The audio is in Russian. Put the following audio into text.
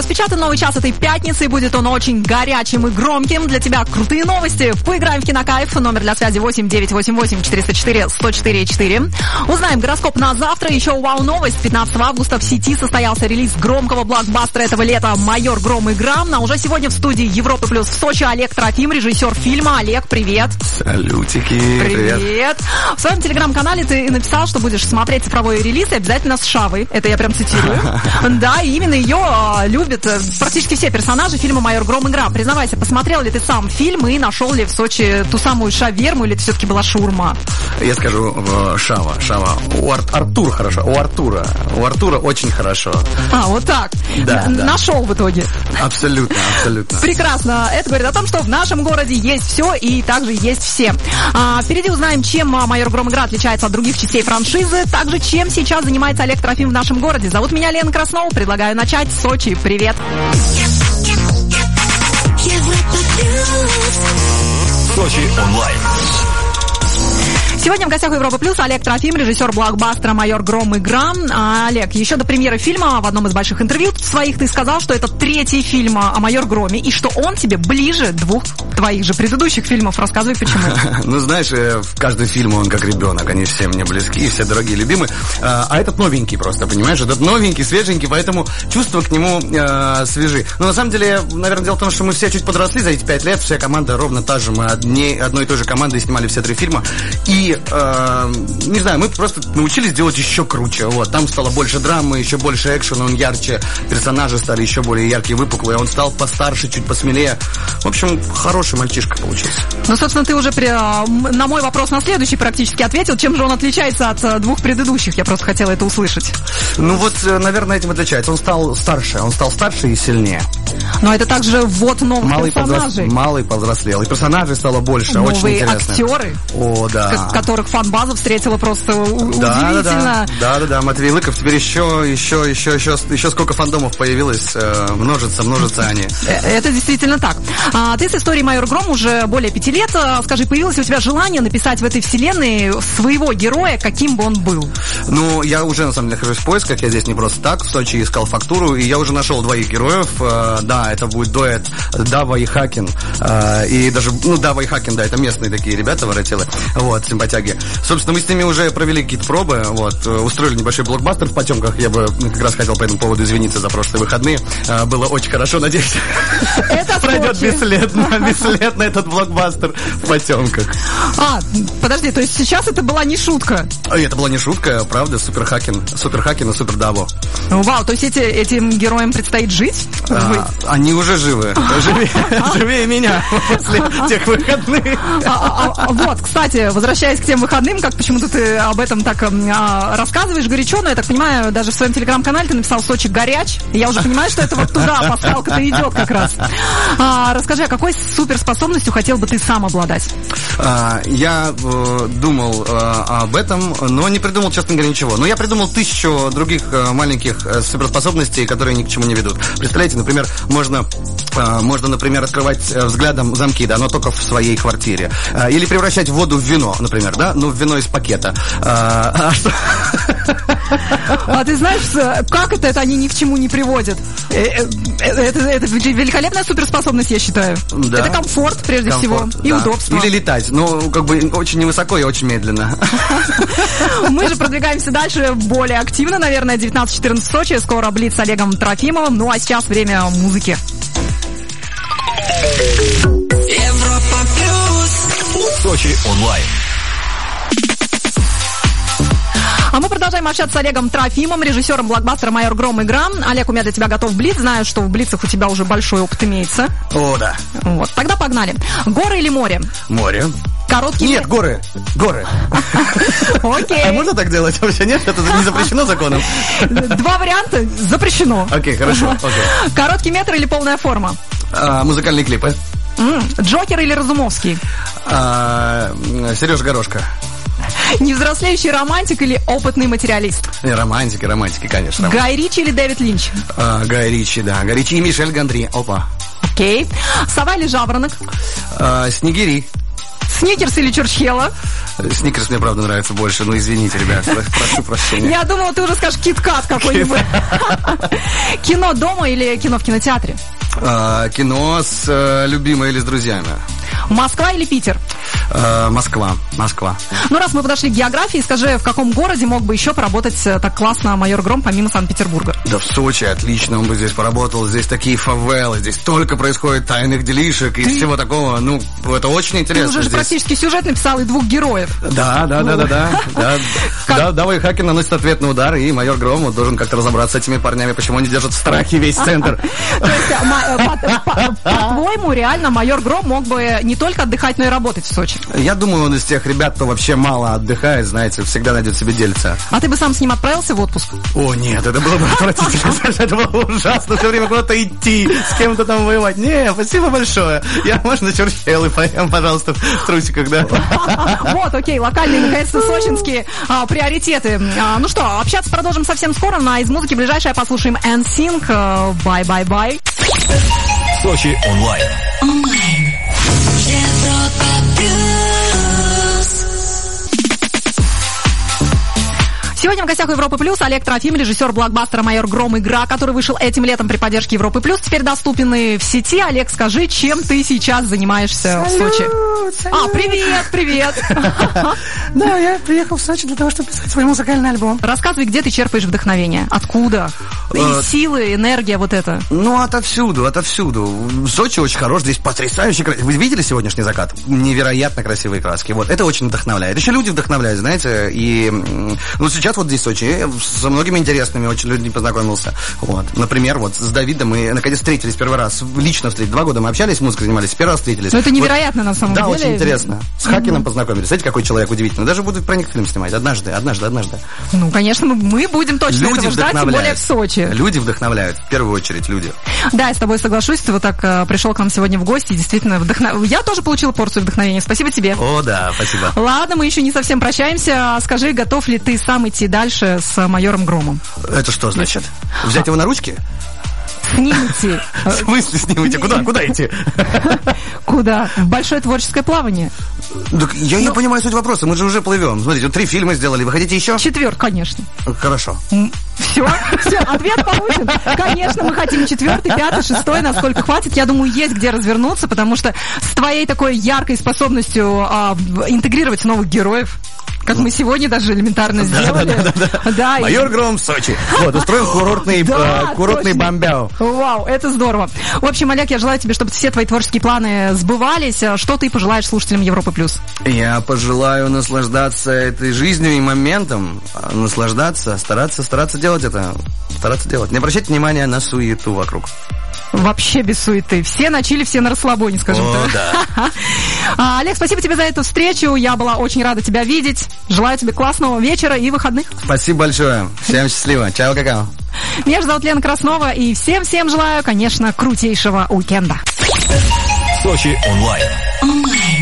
Распечатан новый час этой пятницы, и будет он очень горячим и громким. Для тебя крутые новости. Поиграем в Кинокайф. Номер для связи 8-988-404-104-4. Узнаем гороскоп на завтра. Еще вау-новость. 15 августа в сети состоялся релиз громкого блокбастера этого лета «Майор Гром и Грам». А уже сегодня в студии Европы Плюс в Сочи Олег Трофим, режиссер фильма. Олег, привет. Салютики. Привет. В своем телеграм-канале ты написал, что будешь смотреть цифровой релиз и обязательно с Шавой. Это я прям цитирую. Да, и именно ее любят практически все персонажи фильма «Майор Гром и Грам». Признавайся, посмотрел ли ты сам фильм и нашел ли в Сочи ту самую шаверму, или это все-таки была шаурма? Я скажу Шава. У Артура хорошо. У Артура очень хорошо. Вот так. Да. Нашел в итоге. Абсолютно. Прекрасно. Это говорит о том, что в нашем городе есть все и также есть все. Впереди узнаем, чем «Майор Гром и Грам» отличается от других частей франшизы. Также, чем сейчас занимается Олег Трофим в нашем городе. Зовут меня Лена Краснова. Предлагаю начать. Сочи, привет. Сочи онлайн. Сегодня в гостях у Европы Плюс Олег Трофим, режиссер блокбастера «Майор Гром и Грам». Олег, еще до премьеры фильма в одном из больших интервью своих ты сказал, что это третий фильм о «Майор Громе» и что он тебе ближе двух твоих же предыдущих фильмов. Рассказывай, почему. Ну, знаешь, каждый фильм, он как ребенок. Они все мне близки, все дорогие, любимые. А этот новенький просто, понимаешь? Этот новенький, свеженький, поэтому чувства к нему свежи. Но на самом деле, наверное, дело в том, что мы все чуть подросли за эти 5 лет. Вся команда ровно та же. Мы одной и той же командой снимали все 3 фильма. И не знаю, мы просто научились делать еще круче. Вот, там стало больше драмы, еще больше экшена, он ярче, персонажи стали еще более яркие, выпуклые, он стал постарше, чуть посмелее. В общем, хороший мальчишка получился. Ну, собственно, ты уже на мой вопрос на следующий практически ответил. Чем же он отличается от двух предыдущих? Я просто хотела это услышать. Ну вот, наверное, этим отличается. Он стал старше и сильнее. Но это также ввод новых персонажей. Малый повзрослел. И персонажей стало больше, новые очень интересно. Актеры. О, да. Которых фан-база встретила просто удивительно. Да. Матвей Лыков. Теперь еще сколько фандомов появилось. Множатся они. Это действительно так. Ты с историей «Майор Гром» уже более 5 лет. Скажи, появилось у тебя желание написать в этой вселенной своего героя, каким бы он был? Ну, я уже, на самом деле, нахожусь в поисках. Я здесь не просто так. В Сочи искал фактуру. И я уже нашел 2 героев. Да, это будет дуэт Дава и Хакин. И даже, Дава и Хакин, да, это местные такие ребята, воротилы. Вот, симпатяги. Собственно, мы с ними уже провели какие-то пробы. Вот, устроили небольшой блокбастер в потемках. Я бы как раз хотел по этому поводу извиниться за прошлые выходные. Было очень хорошо, надеюсь. Это пройдет бесследно этот блокбастер в потемках. Подожди, то есть сейчас это была не шутка? Это была не шутка, правда, Супер Хакин и Супер Даво. Вау, то есть этим героям предстоит жить? Они уже живы. Живее меня после тех выходных. Вот, кстати, возвращаясь к тем выходным, как почему-то ты об этом так рассказываешь горячо, но я так понимаю, даже в своем телеграм-канале ты написал «Сочи горяч». И я уже понимаю, что это вот туда пасхалка-то идет как раз. Расскажи, а какой суперспособностью хотел бы ты сам обладать? Я думал об этом, но не придумал, честно говоря, ничего. Но я придумал 1000 других маленьких суперспособностей, которые ни к чему не ведут. Представляете, например, можно, например, открывать взглядом замки, да, но только в своей квартире. Или превращать воду в вино, например, да, в вино из пакета. Ты знаешь, как это они ни к чему не приводят? Это великолепная суперспособность, я считаю. Да. Это комфорт, прежде всего, и удобство. Или летать, очень невысоко и очень медленно. Мы же продвигаемся дальше более активно, наверное, 19-14 в Сочи. Скоро Блиц с Олегом Трофимовым. Ну а сейчас время музыки. Европа Плюс. Сочи онлайн. А мы продолжаем общаться с Олегом Трофимом, режиссером блокбастера «Майор Гром и Грам». Олег, у меня для тебя готов блиц. Знаю, что в блицах у тебя уже большой опыт имеется. О, да. Вот, тогда погнали. Горы или море? Море. Короткий... Нет, горы. Окей. А можно так делать вообще? Нет, это не запрещено законом. 2 варианта. Запрещено. Окей, хорошо. Короткий метр или полная форма? Музыкальные клипы. Джокер или Разумовский? Сережа Горошко. Невзрослеющий романтик или опытный материалист? Романтики, конечно. Гай Ричи или Дэвид Линч? Гай Ричи, да. Гай Ричи и Мишель Гондри. Опа. Окей. Сова или жаворонок? Снегири. Сникерс или Чурчхела? Сникерс мне, правда, нравится больше. Ну, извините, ребят, прошу прощения. Я думала, ты уже скажешь кит-кат какой-нибудь. Кино дома или кино в кинотеатре? Кино с любимой или с друзьями? Москва или Питер? Москва. Ну, раз мы подошли к географии, скажи, в каком городе мог бы еще поработать так классно майор Гром, помимо Санкт-Петербурга? Да в Сочи отлично, он бы здесь поработал. Здесь такие фавелы, здесь столько происходит тайных делишек и всего такого. Ну, это очень интересно. Ты уже здесь. практически сюжет написал и 2 героев. Да. Давай Хакин наносит ответный удар, и майор Гром должен как-то разобраться с этими парнями, почему они держат в страхе весь центр. То есть, по-твоему, реально майор Гром мог бы не только отдыхать, но и работать в Сочи? Я думаю, он из тех ребят, кто вообще мало отдыхает, знаете, всегда найдет себе дельца. А ты бы сам с ним отправился в отпуск? О, нет, это было бы отвратительно. Это было ужасно, все время куда-то идти, с кем-то там воевать. Не, спасибо большое. Я, можно, на Чурчхелы поем, пожалуйста, в трусиках, да? Вот, окей, локальные, наконец-то, сочинские приоритеты. Ну что, общаться продолжим совсем скоро, но из музыки ближайшее послушаем NSYNC. Bye. Сочи онлайн. Сегодня в гостях у Европы Плюс Олег Трофим, режиссер блокбастера «Майор Гром. Игра», который вышел этим летом при поддержке Европы Плюс. Теперь доступен и в сети. Олег, скажи, чем ты сейчас занимаешься в Сочи? Привет! Да, я приехал в Сочи для того, чтобы писать свой музыкальный альбом. Рассказывай, где ты черпаешь вдохновение? Откуда? И силы, энергия, вот это. Ну, отовсюду. Сочи очень хорош, здесь потрясающе красиво. Вы видели сегодняшний закат? Невероятно красивые краски. Вот, это очень вдохновляет. Еще люди вдохновляют, знаете, и... Ну, сейчас вот здесь в Сочи я со многими интересными очень людьми познакомился. Вот. Например, вот с Давидом мы наконец встретились первый раз. Лично встретились. 2 года мы общались, музыкой занимались, первый раз встретились. Ну, это невероятно, на самом деле. Да, очень интересно. С Хакином познакомились. Знаете, какой человек удивительный. Даже буду про них фильм снимать. Однажды. Ну, конечно, мы будем точно этого ждать, тем более в Сочи. Люди вдохновляют. В первую очередь люди. Да, я с тобой соглашусь. Ты вот так пришел к нам сегодня в гости. Действительно, я тоже получила порцию вдохновения. Спасибо тебе. О, да, спасибо. Ладно, мы еще не совсем прощаемся. Скажи, готов ли ты сам идти дальше с майором Громом? Это что значит? Взять его на ручки? С ним идти. В смысле с ним идти? Куда идти? Куда? В большое творческое плавание. Так я не понимаю суть вопроса. Мы же уже плывем. Смотрите, вот 3 фильма сделали. Вы хотите еще? 4, конечно. Хорошо. Все, ответ получен. Конечно, мы хотим 4, 5, 6, насколько хватит. Я думаю, есть где развернуться, потому что с твоей такой яркой способностью интегрировать новых героев, как мы сегодня даже элементарно сделали. Да. Майор Гром в Сочи. Вот, устроим курортный бомбяу. Вау, это здорово. В общем, Олег, я желаю тебе, чтобы все твои творческие планы сбывались. Что ты пожелаешь слушателям Европы Плюс? Я пожелаю наслаждаться этой жизнью и моментом. Наслаждаться, стараться делать это. Не обращайте внимания на суету вокруг. Вообще без суеты. Все на чиле, все на расслабоне, скажем так. Да. Олег, спасибо тебе за эту встречу. Я была очень рада тебя видеть. Желаю тебе классного вечера и выходных. Спасибо большое. Всем счастливо. Чао, какао. Меня же зовут Лена Краснова. И всем желаю, конечно, крутейшего уикенда. Сочи онлайн.